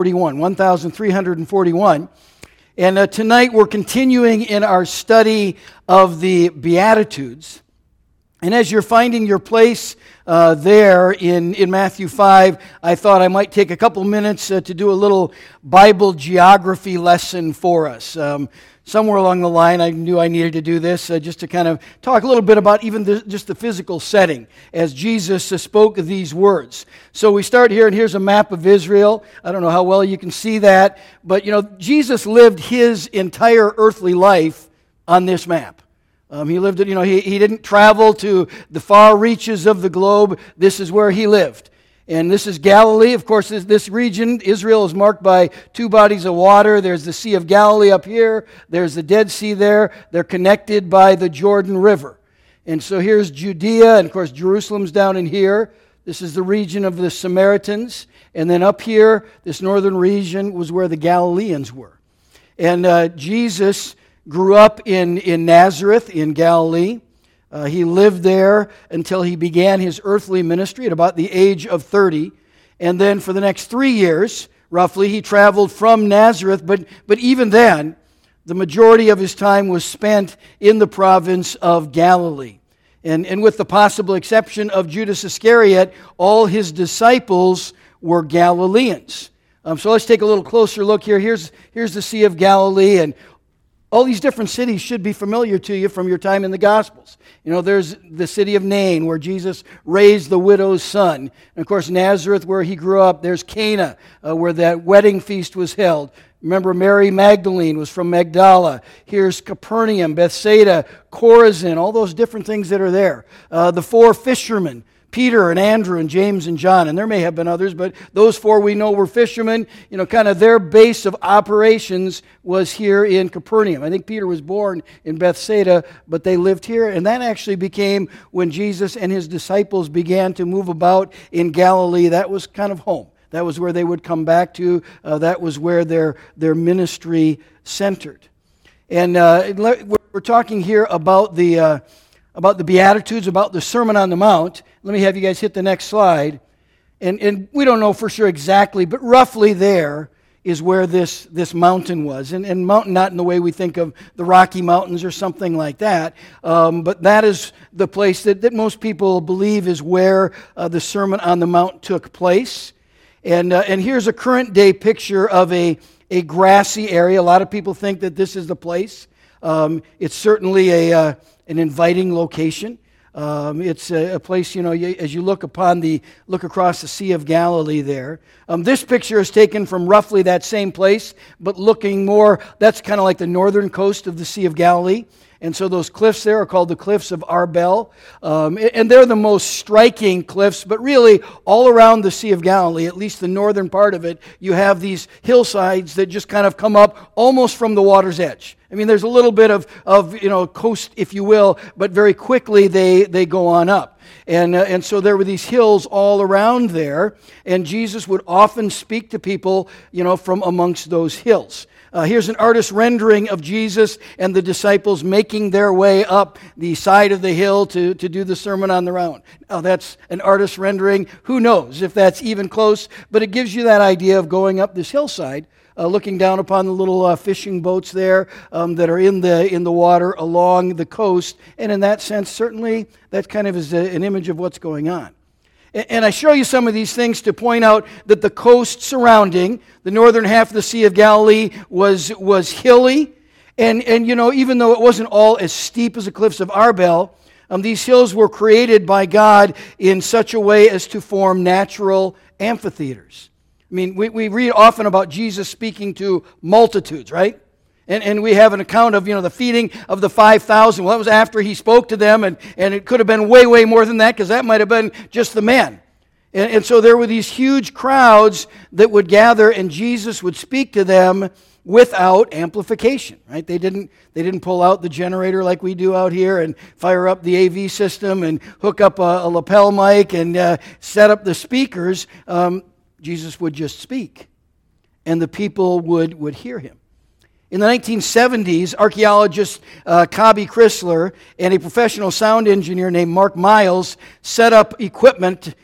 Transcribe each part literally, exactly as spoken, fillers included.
forty-one, one thousand three hundred forty-one. And uh, tonight we're continuing in our study of the Beatitudes. And as you're finding your place uh, there in, in Matthew five, I thought I might take a couple minutes uh, to do a little Bible geography lesson for us. Um, somewhere along the line, I knew I needed to do this uh, just to kind of talk a little bit about even the, just the physical setting as Jesus uh, spoke these words. So we start here, and here's a map of Israel. I don't know how well you can see that, but you know, Jesus lived his entire earthly life on this map. Um, he lived it, you know, he, he didn't travel to the far reaches of the globe. This is where he lived. And this is Galilee. Of course, this, this region, Israel, is marked by two bodies of water. There's the Sea of Galilee up here. There's the Dead Sea there. They're connected by the Jordan River. And so here's Judea, and of course, Jerusalem's down in here. This is the region of the Samaritans. And then up here, this northern region was where the Galileans were. And uh, Jesus grew up in, in Nazareth in Galilee. Uh, he lived there until he began his earthly ministry at about the age of thirty. And then for the next three years, roughly, he traveled from Nazareth. But, but even then, the majority of his time was spent in the province of Galilee. And, and with the possible exception of Judas Iscariot, all his disciples were Galileans. Um, so let's take a little closer look here. Here's, here's the Sea of Galilee, and all these different cities should be familiar to you from your time in the Gospels. You know, there's the city of Nain, where Jesus raised the widow's son. And of course, Nazareth, where he grew up. There's Cana, uh, where that wedding feast was held. Remember, Mary Magdalene was from Magdala. Here's Capernaum, Bethsaida, Chorazin, all those different things that are there. Uh, the four fishermen, Peter and Andrew and James and John, and there may have been others, but those four we know were fishermen. You know, kind of their base of operations was here in Capernaum. I think Peter was born in Bethsaida, but they lived here, and that actually became when Jesus and his disciples began to move about in Galilee. That was kind of home. That was where they would come back to. Uh, that was where their, their ministry centered. And uh, we're talking here about the... Uh, about the Beatitudes, about the Sermon on the Mount. Let me have you guys hit the next slide. And, and we don't know for sure exactly, but roughly there is where this, this mountain was. And, and mountain not in the way we think of the Rocky Mountains or something like that, um, but that is the place that, that most people believe is where uh, the Sermon on the Mount took place. And, uh, and here's a current day picture of a, a grassy area. A lot of people think that this is the place. Um, it's certainly a... Uh, an inviting location. Um, it's a, a place, you know, you, as you look upon the, look across the Sea of Galilee there. Um, this picture is taken from roughly that same place, but looking more, that's kind of like the northern coast of the Sea of Galilee. And so those cliffs there are called the Cliffs of Arbel. Um, and they're the most striking cliffs, but really all around the Sea of Galilee, at least the northern part of it, you have these hillsides that just kind of come up almost from the water's edge. I mean, there's a little bit of, of you know, coast, if you will, but very quickly they, they go on up. And, uh, and so there were these hills all around there, and Jesus would often speak to people, you know, from amongst those hills. Uh, here's an artist's rendering of Jesus and the disciples making their way up the side of the hill to, to do the Sermon on the Mount. Now, that's an artist's rendering. Who knows if that's even close, but it gives you that idea of going up this hillside, uh, looking down upon the little uh, fishing boats there um, that are in the in the water along the coast. And in that sense, certainly, that kind of is a, an image of what's going on. And I show you some of these things to point out that the coast surrounding the northern half of the Sea of Galilee was, was hilly. And, and, you know, even though it wasn't all as steep as the Cliffs of Arbel, um, these hills were created by God in such a way as to form natural amphitheaters. I mean, we, we read often about Jesus speaking to multitudes, right? And, and we have an account of, you know, the feeding of the five thousand. Well, that was after he spoke to them, and, and it could have been way, way more than that, because that might have been just the men. And, and so there were these huge crowds that would gather, and Jesus would speak to them without amplification, right? They didn't, they didn't pull out the generator like we do out here and fire up the A V system and hook up a, a lapel mic and uh, set up the speakers. Um, Jesus would just speak, and the people would, would hear him. In the nineteen seventies, archaeologist uh, Cobby Chrysler and a professional sound engineer named Mark Miles set up equipment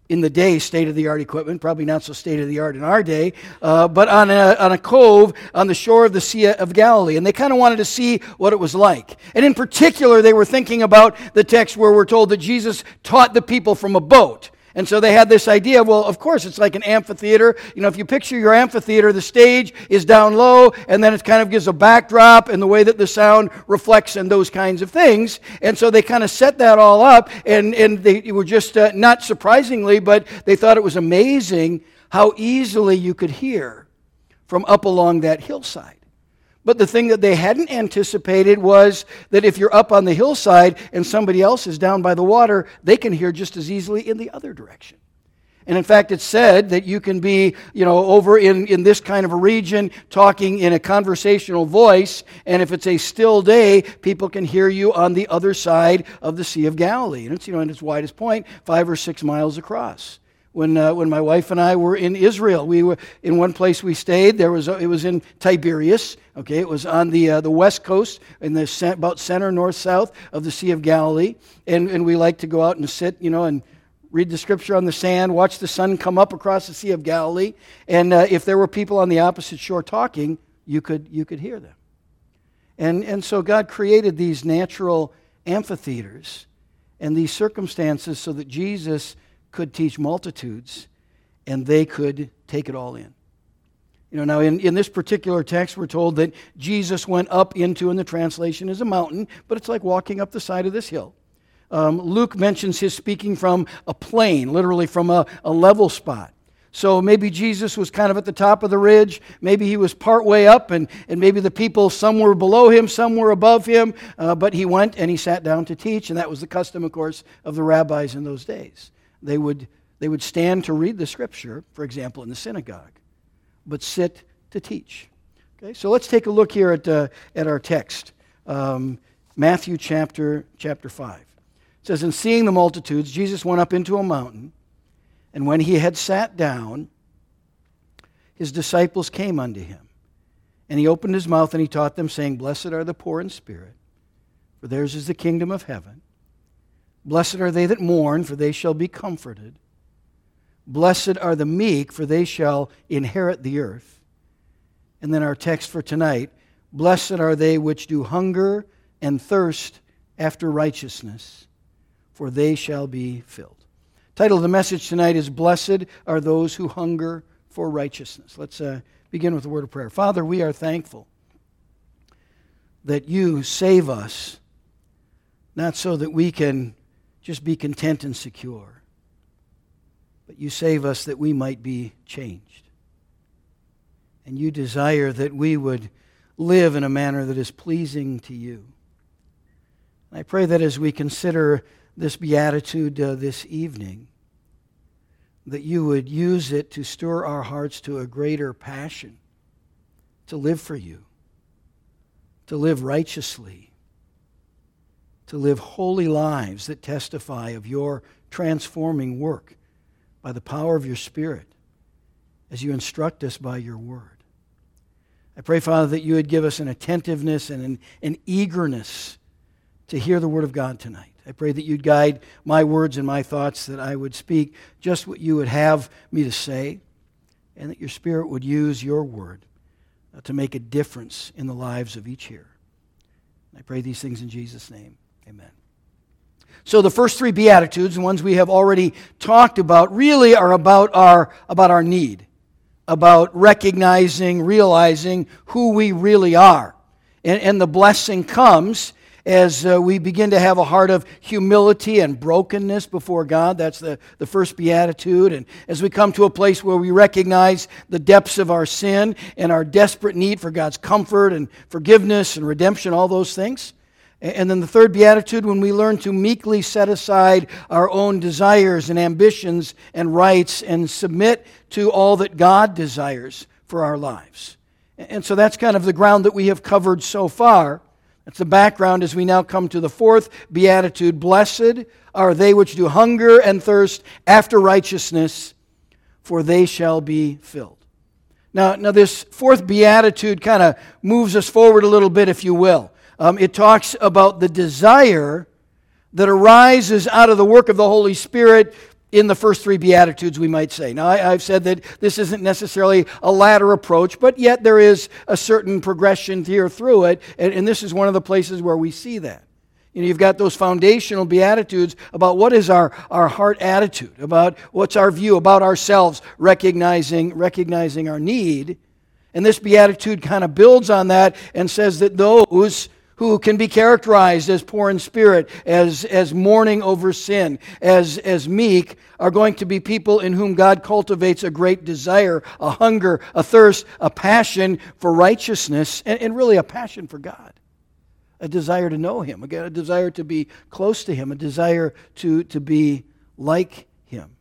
in the day, state-of-the-art equipment, probably not so state-of-the-art in our day, uh, but on a, on a cove on the shore of the Sea of Galilee. And they kind of wanted to see what it was like. And in particular, they were thinking about the text where we're told that Jesus taught the people from a boat. And so they had this idea, well, of course, it's like an amphitheater. You know, if you picture your amphitheater, the stage is down low, and then it kind of gives a backdrop and the way that the sound reflects and those kinds of things. And so they kind of set that all up, and, and they were just, uh, not surprisingly, but they thought it was amazing how easily you could hear from up along that hillside. But the thing that they hadn't anticipated was that if you're up on the hillside and somebody else is down by the water, they can hear just as easily in the other direction. And in fact, it's said that you can be, you know, over in, in this kind of a region talking in a conversational voice, and if it's a still day, people can hear you on the other side of the Sea of Galilee. And it's, you know, at its widest point, five or six miles across. When uh, when my wife and I were in Israel, we were in one place we stayed. There was a, it was in Tiberias. Okay, it was on the uh, the west coast, in the cent- about center north south of the Sea of Galilee, and and we like to go out and sit, you know, and read the scripture on the sand, watch the sun come up across the Sea of Galilee, and uh, if there were people on the opposite shore talking, you could you could hear them, and and so God created these natural amphitheaters and these circumstances so that Jesus could teach multitudes, and they could take it all in. You know, now in, in this particular text, we're told that Jesus went up into, and the translation is a mountain, but it's like walking up the side of this hill. Um, Luke mentions his speaking from a plain, literally from a, a level spot. So maybe Jesus was kind of at the top of the ridge, maybe he was part way up, and, and maybe the people, some were below him, some were above him, uh, but he went and he sat down to teach, and that was the custom, of course, of the rabbis in those days. They would, they would stand to read the scripture, for example, in the synagogue, but sit to teach. Okay, so let's take a look here at, uh, at our text, um, Matthew chapter, chapter five. It says, "And seeing the multitudes, Jesus went up into a mountain, and when he had sat down, his disciples came unto him. And he opened his mouth and he taught them, saying, Blessed are the poor in spirit, for theirs is the kingdom of heaven. Blessed are they that mourn, for they shall be comforted. Blessed are the meek, for they shall inherit the earth." And then our text for tonight, "Blessed are they which do hunger and thirst after righteousness, for they shall be filled." The title of the message tonight is "Blessed are those who hunger for righteousness." Let's uh, begin with a word of prayer. Father, we are thankful that you save us, not so that we can just be content and secure, but you save us that we might be changed. And you desire that we would live in a manner that is pleasing to you. And I pray that as we consider this beatitude uh, this evening, that you would use it to stir our hearts to a greater passion to live for you, to live righteously, to live holy lives that testify of your transforming work by the power of your Spirit as you instruct us by your word. I pray, Father, that you would give us an attentiveness and an, an eagerness to hear the word of God tonight. I pray that you'd guide my words and my thoughts, that I would speak just what you would have me to say, and that your Spirit would use your word uh, to make a difference in the lives of each hearer. I pray these things in Jesus' name. Amen. So the first three Beatitudes, the ones we have already talked about, really are about our, about our need, about recognizing, realizing who we really are. And, and the blessing comes as uh, we begin to have a heart of humility and brokenness before God. That's the, the first beatitude. And as we come to a place where we recognize the depths of our sin and our desperate need for God's comfort and forgiveness and redemption, all those things. And then the third beatitude, when we learn to meekly set aside our own desires and ambitions and rights and submit to all that God desires for our lives. And so that's kind of the ground that we have covered so far. That's the background as we now come to the fourth beatitude. Blessed are they which do hunger and thirst after righteousness, for they shall be filled. Now, now this fourth beatitude kind of moves us forward a little bit, if you will. Um, it talks about the desire that arises out of the work of the Holy Spirit in the first three Beatitudes, we might say. Now, I, I've said that this isn't necessarily a ladder approach, but yet there is a certain progression here through it, and, and this is one of the places where we see that. You know, you've got those foundational Beatitudes about what is our, our heart attitude, about what's our view about ourselves, recognizing, recognizing our need. And this Beatitude kind of builds on that and says that those who can be characterized as poor in spirit, as, as mourning over sin, as, as meek, are going to be people in whom God cultivates a great desire, a hunger, a thirst, a passion for righteousness, and, and really a passion for God. A desire to know Him, again, a desire to be close to Him, a desire to, to be like Him.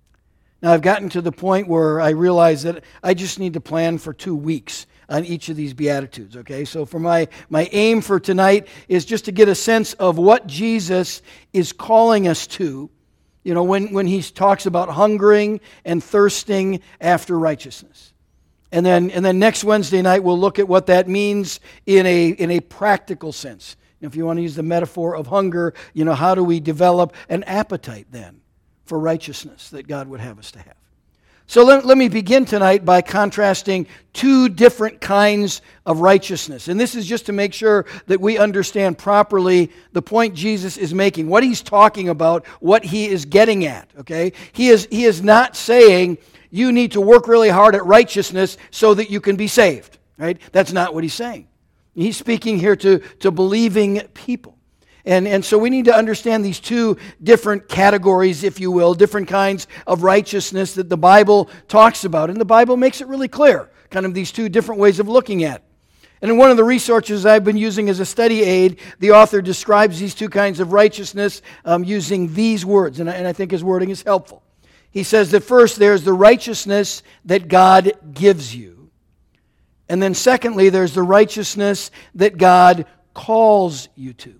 Now, I've gotten to the point where I realize that I just need to plan for two weeks on each of these Beatitudes, okay? So for my, my aim for tonight is just to get a sense of what Jesus is calling us to, you know, when, when He talks about hungering and thirsting after righteousness. And then, and then next Wednesday night, we'll look at what that means in a, in a practical sense. If you want to use the metaphor of hunger, you know, how do we develop an appetite then for righteousness that God would have us to have? So let, let me begin tonight by contrasting two different kinds of righteousness. And this is just to make sure that we understand properly the point Jesus is making, what He's talking about, what He is getting at, okay? He is, he is not saying you need to work really hard at righteousness so that you can be saved, right? That's not what He's saying. He's speaking here to, to believing people. And, and so we need to understand these two different categories, if you will, different kinds of righteousness that the Bible talks about. And the Bible makes it really clear, kind of these two different ways of looking at it. And in one of the resources I've been using as a study aid, the author describes these two kinds of righteousness um, using these words, and I, and I think his wording is helpful. He says that first there's the righteousness that God gives you. And then secondly, there's the righteousness that God calls you to.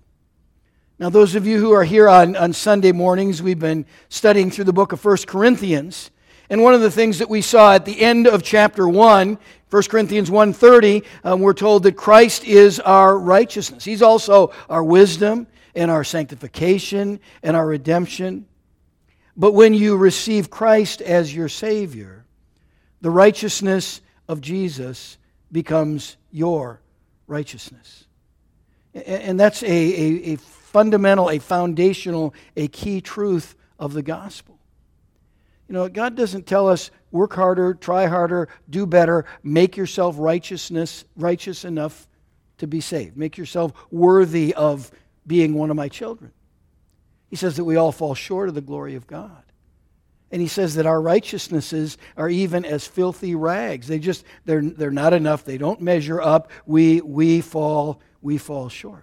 Now, those of you who are here on, on Sunday mornings, we've been studying through the book of First Corinthians. And one of the things that we saw at the end of chapter one, First Corinthians one thirty, um, we're told that Christ is our righteousness. He's also our wisdom and our sanctification and our redemption. But when you receive Christ as your Savior, the righteousness of Jesus becomes your righteousness. And that's a, a, a fundamental, a foundational, a key truth of the gospel. You know, God doesn't tell us work harder, try harder, do better, make yourself righteousness righteous enough to be saved. Make yourself worthy of being one of my children. He says that we all fall short of the glory of God. And He says that our righteousnesses are even as filthy rags. They just, they're, they're not enough. They don't measure up. We, we fall, we fall short.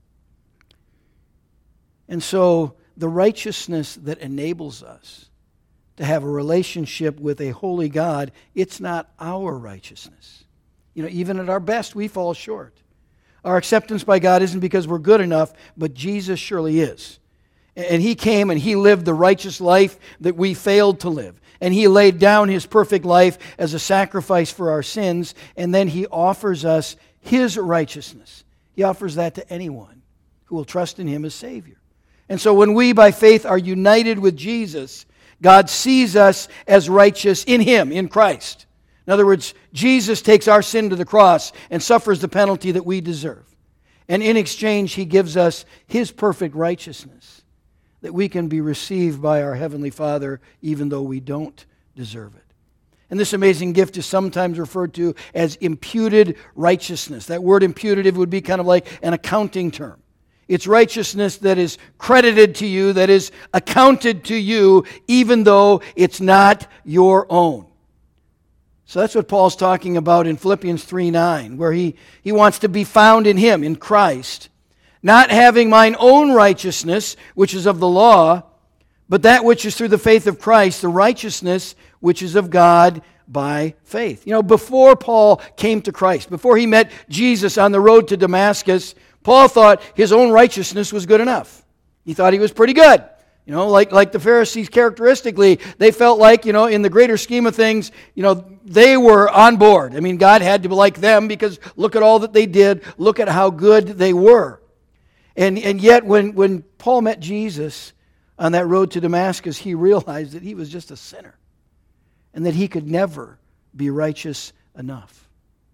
And so the righteousness that enables us to have a relationship with a holy God, it's not our righteousness. You know, even at our best, we fall short. Our acceptance by God isn't because we're good enough, but Jesus surely is. And He came and He lived the righteous life that we failed to live. And He laid down His perfect life as a sacrifice for our sins. And then He offers us His righteousness. He offers that to anyone who will trust in Him as Savior. And so when we, by faith, are united with Jesus, God sees us as righteous in Him, in Christ. In other words, Jesus takes our sin to the cross and suffers the penalty that we deserve. And in exchange, He gives us His perfect righteousness, that we can be received by our Heavenly Father even though we don't deserve it. And this amazing gift is sometimes referred to as imputed righteousness. That word imputative would be kind of like an accounting term. It's righteousness that is credited to you, that is accounted to you, even though it's not your own. So that's what Paul's talking about in Philippians three nine, where he, he wants to be found in Him, in Christ, not having mine own righteousness, which is of the law, but that which is through the faith of Christ, the righteousness which is of God by faith. You know, before Paul came to Christ, before he met Jesus on the road to Damascus, Paul thought his own righteousness was good enough. He thought he was pretty good. You know, like, like the Pharisees characteristically, they felt like, you know, in the greater scheme of things, you know, they were on board. I mean, God had to like them because look at all that they did. Look at how good they were. And, and yet when, when Paul met Jesus, On that road to Damascus, he realized that he was just a sinner and that he could never be righteous enough.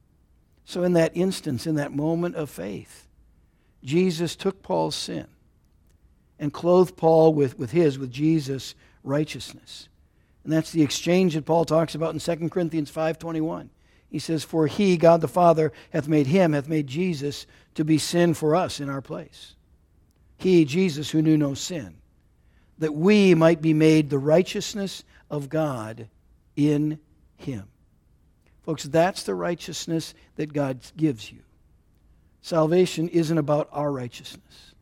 So in that instance, in that moment of faith, Jesus took Paul's sin and clothed Paul with, with his, with Jesus' righteousness. And that's the exchange that Paul talks about in Second Corinthians five twenty-one. He says, "For he, God the Father, hath made him, hath made Jesus, to be sin for us in our place. He, Jesus, who knew no sin, that we might be made the righteousness of God in him." Folks, that's the righteousness that God gives you. Salvation isn't about our righteousness.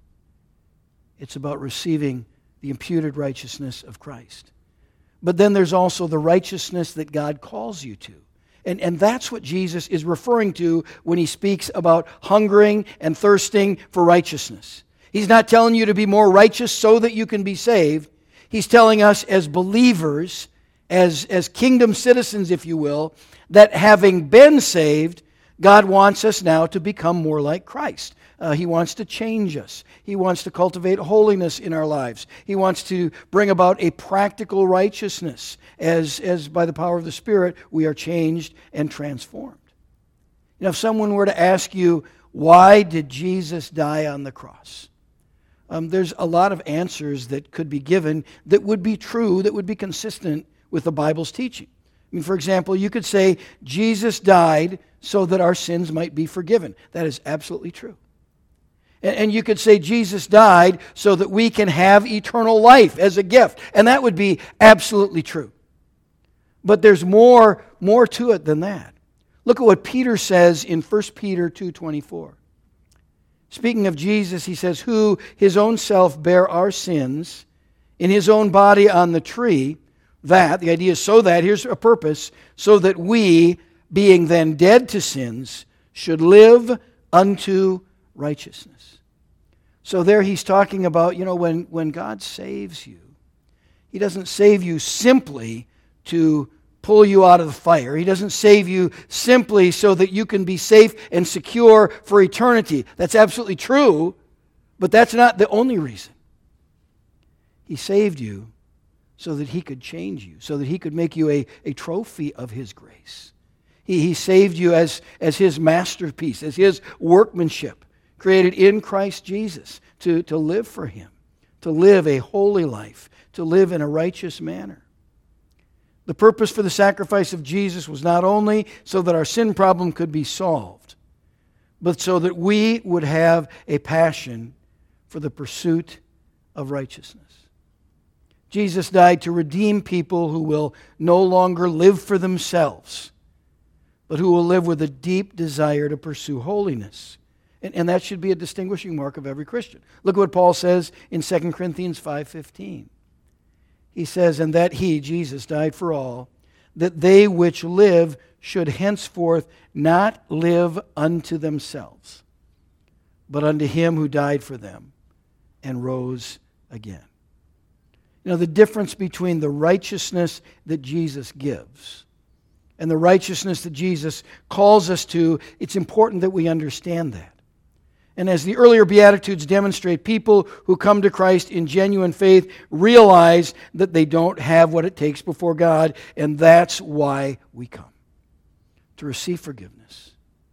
It's about receiving the imputed righteousness of Christ. But then there's also the righteousness that God calls you to. And, and that's what Jesus is referring to when he speaks about hungering and thirsting for righteousness. He's not telling you to be more righteous so that you can be saved. He's telling us as believers, as, as kingdom citizens, if you will, that having been saved, God wants us now to become more like Christ. Uh, he wants to change us. He wants to cultivate holiness in our lives. He wants to bring about a practical righteousness as, as by the power of the Spirit we are changed and transformed. You know, if someone were to ask you, why did Jesus die on the cross? Um, there's a lot of answers that could be given that would be true, that would be consistent with the Bible's teaching. I mean, for example, you could say Jesus died so that our sins might be forgiven. That is absolutely true. And, and you could say Jesus died so that we can have eternal life as a gift. And that would be absolutely true. But there's more, more to it than that. Look at what Peter says in First Peter two twenty-four. Speaking of Jesus, he says, "Who his own self bare our sins in his own body on the tree, that," the idea is so that, here's a purpose, "so that we, being then dead to sins, should live unto righteousness." So there he's talking about, you know, when, when God saves you, he doesn't save you simply to pull you out of the fire. He doesn't save you simply so that you can be safe and secure for eternity. That's absolutely true, but that's not the only reason. He saved you so that he could change you, so that he could make you a, a trophy of his grace. He, he saved you as, as his masterpiece, as his workmanship, created in Christ Jesus to, to live for him, to live a holy life, to live in a righteous manner. The purpose for the sacrifice of Jesus was not only so that our sin problem could be solved, but so that we would have a passion for the pursuit of righteousness. Jesus died to redeem people who will no longer live for themselves, but who will live with a deep desire to pursue holiness. And, and that should be a distinguishing mark of every Christian. Look at what Paul says in Second Corinthians five fifteen. He says, "And that he," Jesus, "died for all, that they which live should henceforth not live unto themselves, but unto him who died for them and rose again." You know, the difference between the righteousness that Jesus gives and the righteousness that Jesus calls us to, it's important that we understand that. And as the earlier Beatitudes demonstrate, people who come to Christ in genuine faith realize that they don't have what it takes before God, and that's why we come. To receive forgiveness.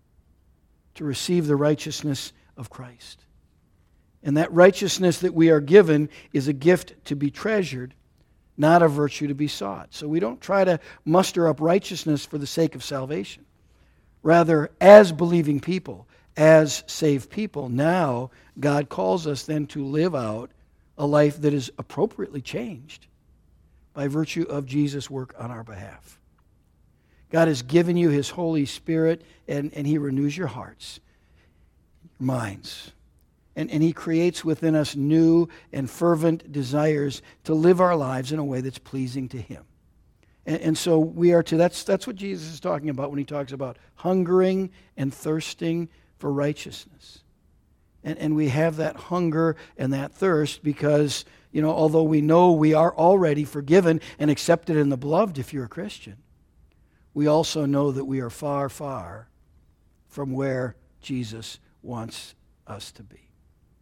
To receive the righteousness of Christ. And that righteousness that we are given is a gift to be treasured, not a virtue to be sought. So we don't try to muster up righteousness for the sake of salvation. Rather, as believing people, as saved people, now God calls us then to live out a life that is appropriately changed by virtue of Jesus' work on our behalf. God has given you his Holy Spirit, and, and he renews your hearts, your minds. And, and he creates within us new and fervent desires to live our lives in a way that's pleasing to him. And, and so we are to, that's, that's what Jesus is talking about when he talks about hungering and thirsting for righteousness. And, and we have that hunger and that thirst because, you know, although we know we are already forgiven and accepted in the beloved if you're a Christian, we also know that we are far, far from where Jesus wants us to be.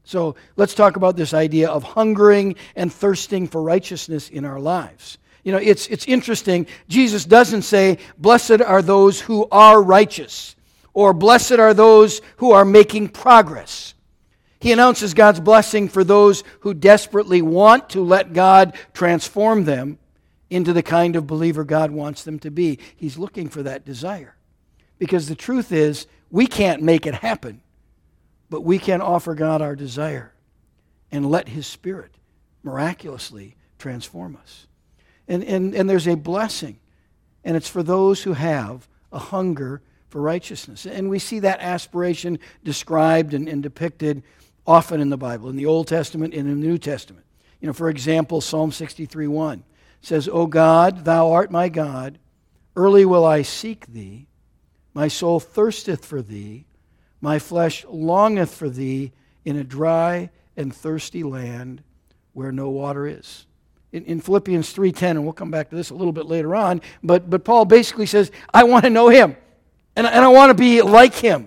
So let's talk about this idea of hungering and thirsting for righteousness in our lives. You know, it's, it's interesting. Jesus doesn't say, blessed are those who are righteous, or blessed are those who are making progress. He announces God's blessing for those who desperately want to let God transform them into the kind of believer God wants them to be. He's looking for that desire. Because the truth is, we can't make it happen, but we can offer God our desire and let His Spirit miraculously transform us. And, and, and there's a blessing, and it's for those who have a hunger for righteousness. And we see that aspiration described and, and depicted often in the Bible, in the Old Testament and in the New Testament. You know, for example, Psalm sixty-three one says, O God, thou art my God, early will I seek thee. My soul thirsteth for thee, my flesh longeth for thee in a dry and thirsty land where no water is. In, in Philippians three ten, and we'll come back to this a little bit later on, but, but Paul basically says, I want to know Him, and, and I want to be like Him.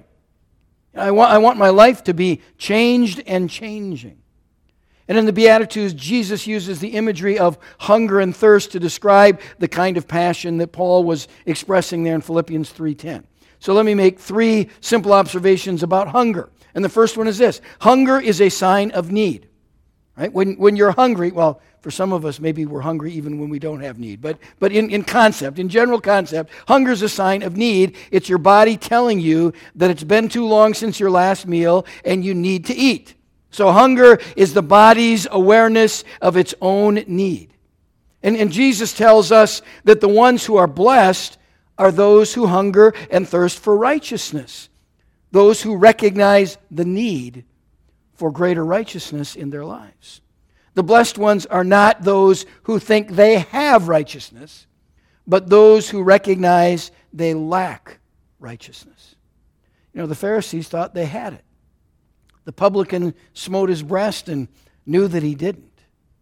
I want, I want my life to be changed and changing. And in the Beatitudes, Jesus uses the imagery of hunger and thirst to describe the kind of passion that Paul was expressing there in Philippians three ten. So let me make three simple observations about hunger. And the first one is this. Hunger is a sign of need. Right? When, when you're hungry, well, for some of us, maybe we're hungry even when we don't have need. But, but in, in concept, in general concept, hunger is a sign of need. It's your body telling you that it's been too long since your last meal and you need to eat. So hunger is the body's awareness of its own need. And, and Jesus tells us that the ones who are blessed are those who hunger and thirst for righteousness, those who recognize the need for greater righteousness in their lives. The blessed ones are not those who think they have righteousness, but those who recognize they lack righteousness. You know, the Pharisees thought they had it. The publican smote his breast and knew that he didn't.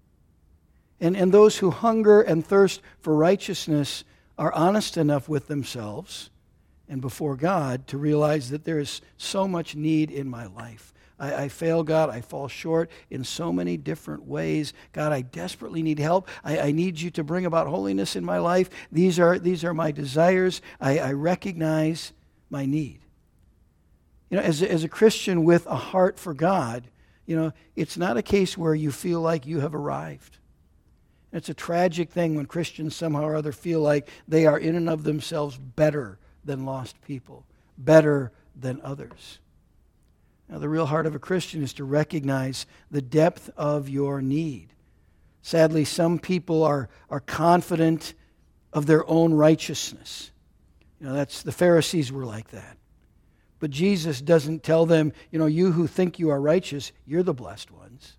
And, and those who hunger and thirst for righteousness are honest enough with themselves and before God to realize that there is so much need in my life. I, I fail, God. I fall short in so many different ways. God, I desperately need help. I, I need you to bring about holiness in my life. These are, these are my desires. I, I recognize my need. You know, as a, as a Christian with a heart for God, you know, it's not a case where you feel like you have arrived. It's a tragic thing when Christians somehow or other feel like they are in and of themselves better than lost people, better than others. Now, the real heart of a Christian is to recognize the depth of your need. Sadly, some people are, are confident of their own righteousness. You know, that's the Pharisees were like that. But Jesus doesn't tell them, you know, you who think you are righteous, you're the blessed ones.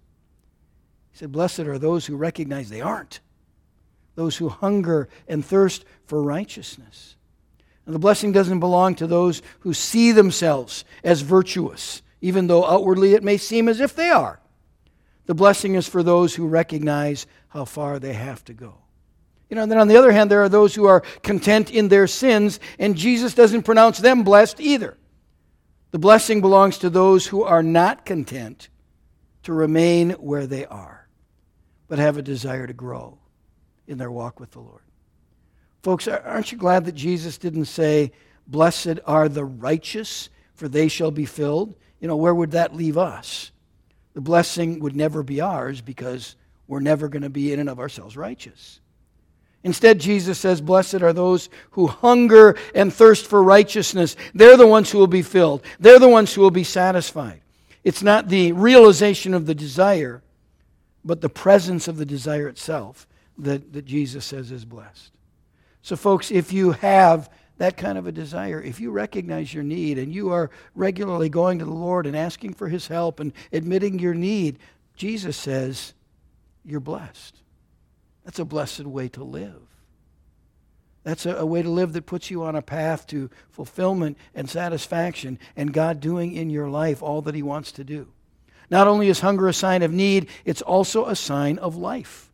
He said, blessed are those who recognize they aren't. Those who hunger and thirst for righteousness. And the blessing doesn't belong to those who see themselves as virtuous, even though outwardly it may seem as if they are. The blessing is for those who recognize how far they have to go. You know, and then on the other hand, there are those who are content in their sins, and Jesus doesn't pronounce them blessed either. The blessing belongs to those who are not content to remain where they are, but have a desire to grow in their walk with the Lord. Folks, aren't you glad that Jesus didn't say, blessed are the righteous, for they shall be filled? You know, where would that leave us? The blessing would never be ours because we're never going to be in and of ourselves righteous. Instead, Jesus says, blessed are those who hunger and thirst for righteousness. They're the ones who will be filled. They're the ones who will be satisfied. It's not the realization of the desire, but the presence of the desire itself that, that Jesus says is blessed. So folks, if you have that kind of a desire, if you recognize your need and you are regularly going to the Lord and asking for His help and admitting your need, Jesus says you're blessed. That's a blessed way to live. That's a, a way to live that puts you on a path to fulfillment and satisfaction and God doing in your life all that He wants to do. Not only is hunger a sign of need, it's also a sign of life.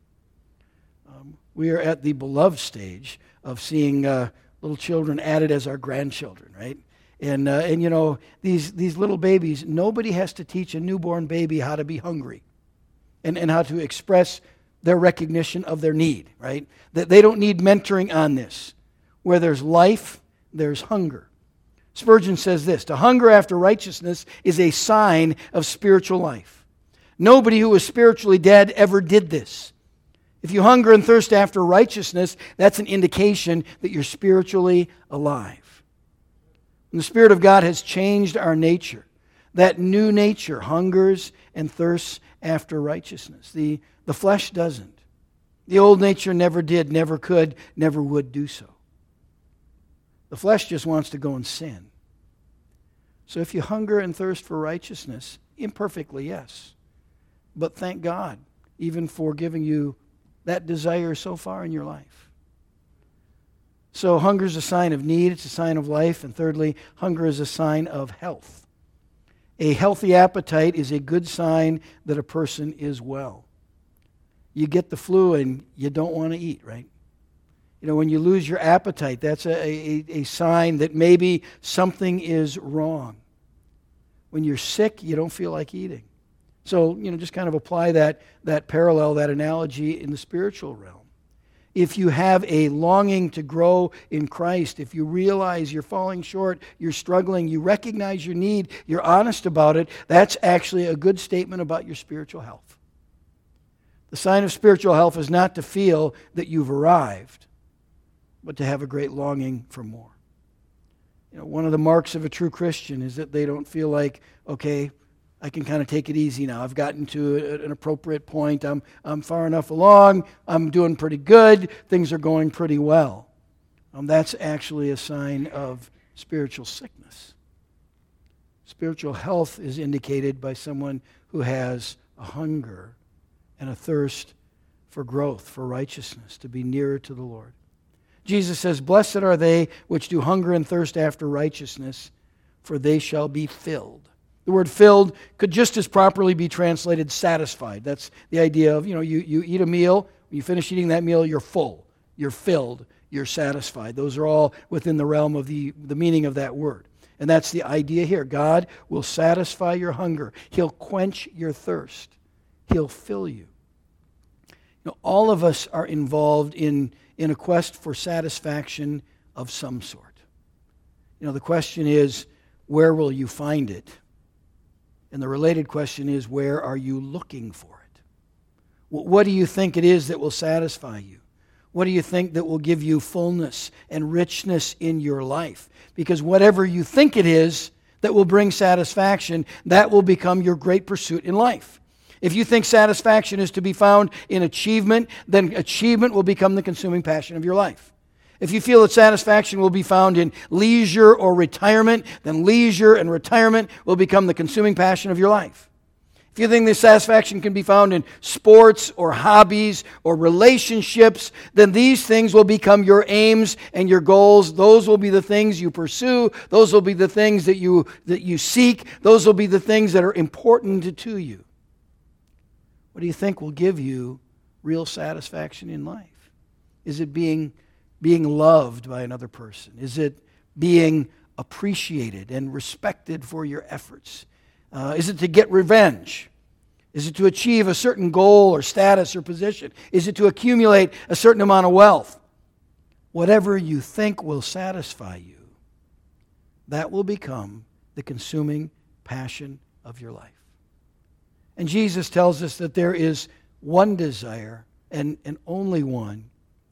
Um, we are at the beloved stage of seeing uh, little children added as our grandchildren, right? And, uh, and you know, these, these little babies, nobody has to teach a newborn baby how to be hungry and, and how to express their recognition of their need, right? That they don't need mentoring on this. Where there's life, there's hunger. Spurgeon says this, to hunger after righteousness is a sign of spiritual life. Nobody who was spiritually dead ever did this. If you hunger and thirst after righteousness, that's an indication that you're spiritually alive. And the Spirit of God has changed our nature. That new nature hungers and thirsts after righteousness. The, the flesh doesn't. The old nature never did, never could, never would do so. The flesh just wants to go and sin. So if you hunger and thirst for righteousness, imperfectly, yes. But thank God, even for giving you that desire so far in your life. So hunger is a sign of need, it's a sign of life. And thirdly, hunger is a sign of health. A healthy appetite is a good sign that a person is well. You get the flu and you don't want to eat, right? You know, when you lose your appetite, that's a, a, a sign that maybe something is wrong. When you're sick, you don't feel like eating. So, you know, just kind of apply that, that parallel, that analogy in the spiritual realm. If you have a longing to grow in Christ, if you realize you're falling short, you're struggling, you recognize your need, you're honest about it, that's actually a good statement about your spiritual health. The sign of spiritual health is not to feel that you've arrived, but to have a great longing for more. You know, one of the marks of a true Christian is that they don't feel like, okay, I can kind of take it easy now. I've gotten to a, an appropriate point. I'm, I'm far enough along. I'm doing pretty good. Things are going pretty well. Um, that's actually a sign of spiritual sickness. Spiritual health is indicated by someone who has a hunger and a thirst for growth, for righteousness, to be nearer to the Lord. Jesus says, blessed are they which do hunger and thirst after righteousness, for they shall be filled. The word filled could just as properly be translated satisfied. That's the idea of, you know, you, you eat a meal, when you finish eating that meal, you're full, you're filled, you're satisfied. Those are all within the realm of the, the meaning of that word. And that's the idea here. God will satisfy your hunger. He'll quench your thirst. He'll fill you. You know, all of us are involved in in a quest for satisfaction of some sort. You know, the question is, where will you find it? And the related question is, where are you looking for it? What do you think it is that will satisfy you? What do you think that will give you fullness and richness in your life? Because whatever you think it is that will bring satisfaction, that will become your great pursuit in life. If you think satisfaction is to be found in achievement, then achievement will become the consuming passion of your life. If you feel that satisfaction will be found in leisure or retirement, then leisure and retirement will become the consuming passion of your life. If you think that satisfaction can be found in sports or hobbies or relationships, then these things will become your aims and your goals. Those will be the things you pursue. Those will be the things that you, that you seek. Those will be the things that are important to you. What do you think will give you real satisfaction in life? Is it being, being loved by another person? Is it being appreciated and respected for your efforts? Uh, is it to get revenge? Is it to achieve a certain goal or status or position? Is it to accumulate a certain amount of wealth? Whatever you think will satisfy you, that will become the consuming passion of your life. And Jesus tells us that there is one desire, and, and only one,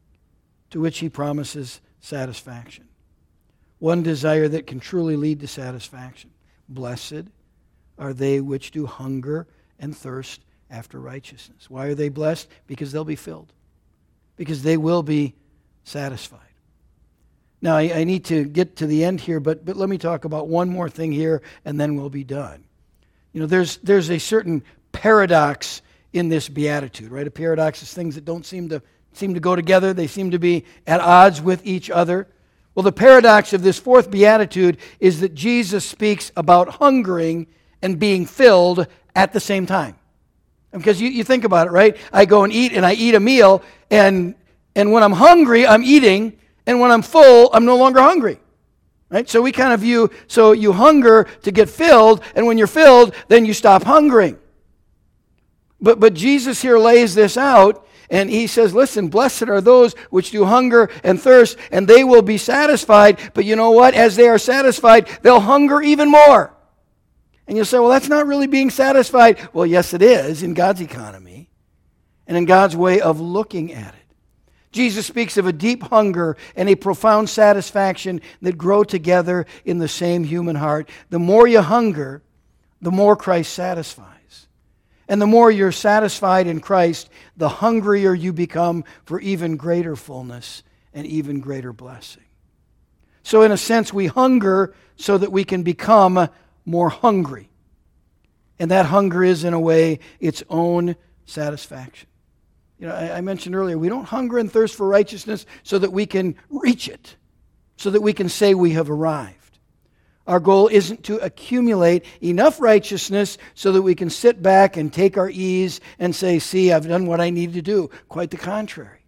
to which he promises satisfaction. One desire that can truly lead to satisfaction. Blessed are they which do hunger and thirst after righteousness. Why are they blessed? Because they'll be filled. Because they will be satisfied. Now, I, I need to get to the end here, but, but let me talk about one more thing here, and then we'll be done. You know, there's there's a certain paradox in this beatitude, right? A paradox is things that don't seem to seem to go together. They seem to be at odds with each other. Well, the paradox of this fourth beatitude is that Jesus speaks about hungering and being filled at the same time. Because you, you think about it, right? I go and eat, and I eat a meal, and and when I'm hungry, I'm eating, and when I'm full, I'm no longer hungry. Right? So we kind of view, so you hunger to get filled, and when you're filled, then you stop hungering. But, but Jesus here lays this out, and he says, listen, blessed are those which do hunger and thirst, and they will be satisfied. But you know what? As they are satisfied, they'll hunger even more. And you'll say, well, that's not really being satisfied. Well, yes, it is in God's economy and in God's way of looking at it. Jesus speaks of a deep hunger and a profound satisfaction that grow together in the same human heart. The more you hunger, the more Christ satisfies. And the more you're satisfied in Christ, the hungrier you become for even greater fullness and even greater blessing. So in a sense, we hunger so that we can become more hungry. And that hunger is, in a way, its own satisfaction. You know, I, I mentioned earlier, we don't hunger and thirst for righteousness so that we can reach it, so that we can say we have arrived. Our goal isn't to accumulate enough righteousness so that we can sit back and take our ease and say, see, I've done what I need to do. Quite the contrary.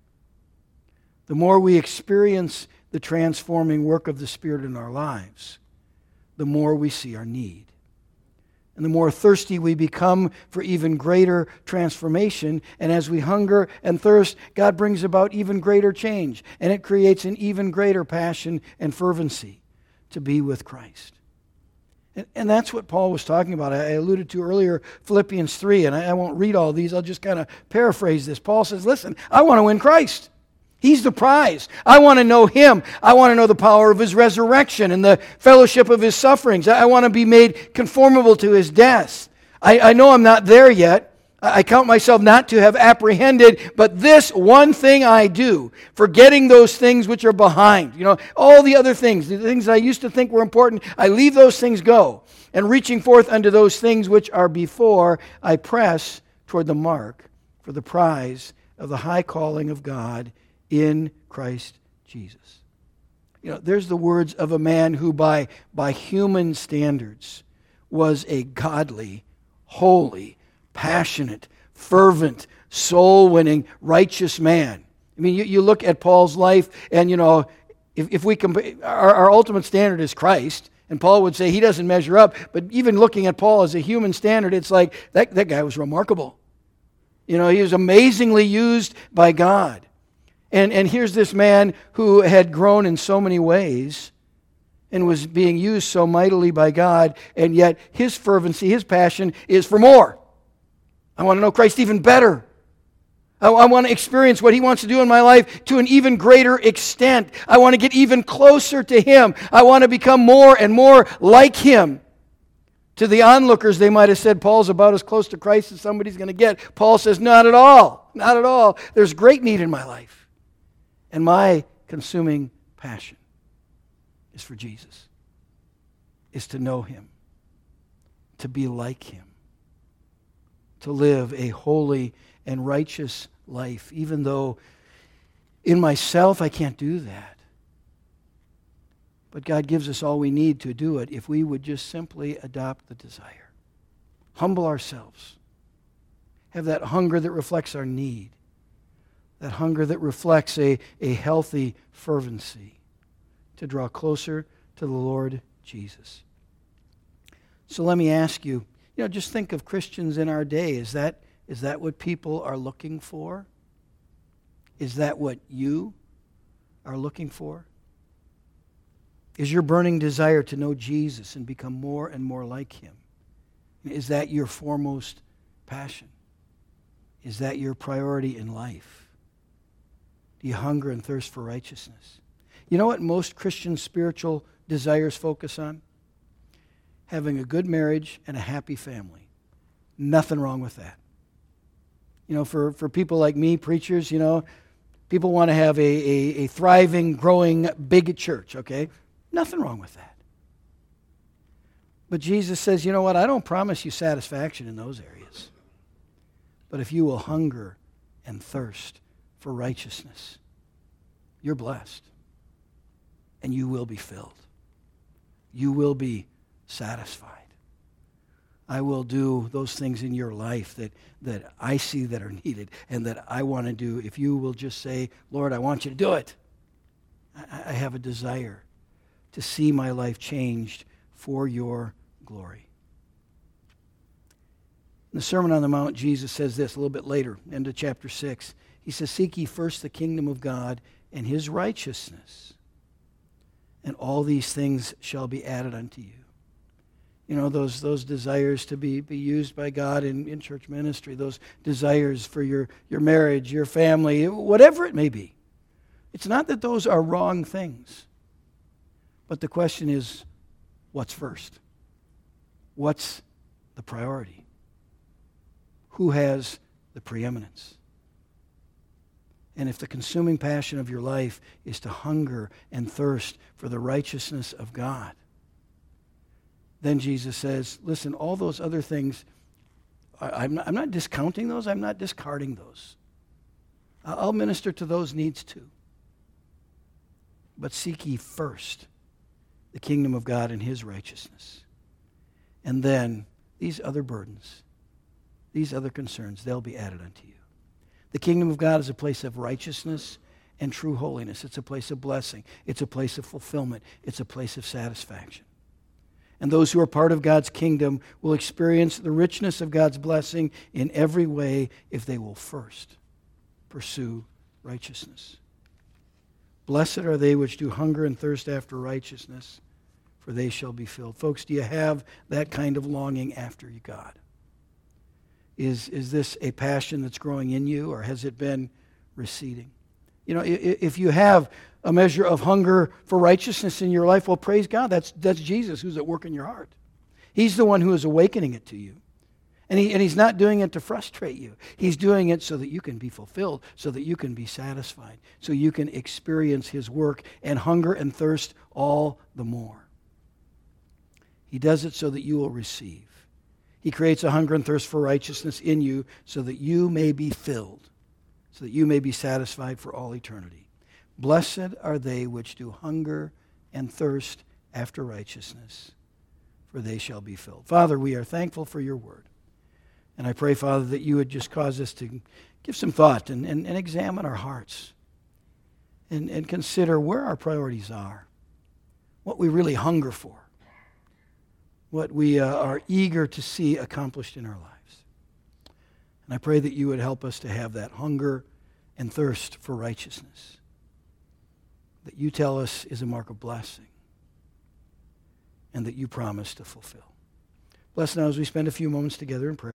The more we experience the transforming work of the Spirit in our lives, the more we see our need. And the more thirsty we become for even greater transformation. And as we hunger and thirst, God brings about even greater change. And it creates an even greater passion and fervency to be with Christ. And, and that's what Paul was talking about. I alluded to earlier Philippians three, and I, I won't read all these. I'll just kind of paraphrase this. Paul says, listen, I want to win Christ. He's the prize. I want to know Him. I want to know the power of His resurrection and the fellowship of His sufferings. I want to be made conformable to His death. I, I know I'm not there yet. I count myself not to have apprehended, but this one thing I do, forgetting those things which are behind. You know, all the other things, the things I used to think were important, I leave those things go. And reaching forth unto those things which are before, I press toward the mark for the prize of the high calling of God in Christ Jesus. You know, there's the words of a man who by, by human standards was a godly, holy, passionate, fervent, soul-winning, righteous man. I mean, you, you look at Paul's life and, you know, if, if we compare, our, our ultimate standard is Christ, and Paul would say he doesn't measure up, but even looking at Paul as a human standard, it's like, that, that guy was remarkable. You know, he was amazingly used by God. And, and here's this man who had grown in so many ways and was being used so mightily by God, and yet his fervency, his passion is for more. I want to know Christ even better. I, I want to experience what He wants to do in my life to an even greater extent. I want to get even closer to Him. I want to become more and more like Him. To the onlookers, they might have said, Paul's about as close to Christ as somebody's going to get. Paul says, not at all. Not at all. There's great need in my life. And my consuming passion is for Jesus, is to know Him, to be like Him, to live a holy and righteous life, even though in myself I can't do that. But God gives us all we need to do it if we would just simply adopt the desire. Humble ourselves. Have that hunger that reflects our need. That hunger that reflects a, a healthy fervency to draw closer to the Lord Jesus. So let me ask you, you know, just think of Christians in our day. Is that, is that what people are looking for? Is that what you are looking for? Is your burning desire to know Jesus and become more and more like Him? Is that your foremost passion? Is that your priority in life? Do you hunger and thirst for righteousness? You know what most Christian spiritual desires focus on? Having a good marriage and a happy family. Nothing wrong with that. You know, for, for people like me, preachers, you know, people want to have a, a, a thriving, growing, big church, okay? Nothing wrong with that. But Jesus says, you know what, I don't promise you satisfaction in those areas. But if you will hunger and thirst for righteousness, you're blessed. And you will be filled. You will be satisfied. I will do those things in your life that, that I see that are needed and that I want to do. If you will just say, Lord, I want you to do it. I, I have a desire to see my life changed for your glory. In the Sermon on the Mount, Jesus says this a little bit later, into chapter six. He says, seek ye first the kingdom of God and his righteousness, and all these things shall be added unto you. You know, those those desires to be, be used by God in, in church ministry, those desires for your, your marriage, your family, whatever it may be. It's not that those are wrong things. But the question is, what's first? What's the priority? Who has the preeminence? And if the consuming passion of your life is to hunger and thirst for the righteousness of God, then Jesus says, listen, all those other things, I, I'm, not, I'm not discounting those. I'm not discarding those. I'll minister to those needs too. But seek ye first the kingdom of God and his righteousness. And then these other burdens, these other concerns, they'll be added unto you. The kingdom of God is a place of righteousness and true holiness. It's a place of blessing. It's a place of fulfillment. It's a place of satisfaction. And those who are part of God's kingdom will experience the richness of God's blessing in every way if they will first pursue righteousness. Blessed are they which do hunger and thirst after righteousness, for they shall be filled. Folks, do you have that kind of longing after God? Is, is this a passion that's growing in you, or has it been receding? You know, if you have a measure of hunger for righteousness in your life, well, praise God. That's, that's Jesus who's at work in your heart. He's the one who is awakening it to you. And, he, and he's not doing it to frustrate you. He's doing it so that you can be fulfilled, so that you can be satisfied, so you can experience his work and hunger and thirst all the more. He does it so that you will receive. He creates a hunger and thirst for righteousness in you so that you may be filled, so that you may be satisfied for all eternity. Blessed are they which do hunger and thirst after righteousness, for they shall be filled. Father, we are thankful for your word. And I pray, Father, that you would just cause us to give some thought and, and, and examine our hearts and, and consider where our priorities are, what we really hunger for, what we uh, are eager to see accomplished in our lives. And I pray that you would help us to have that hunger and thirst for righteousness that you tell us is a mark of blessing and that you promise to fulfill. Bless now as we spend a few moments together in prayer.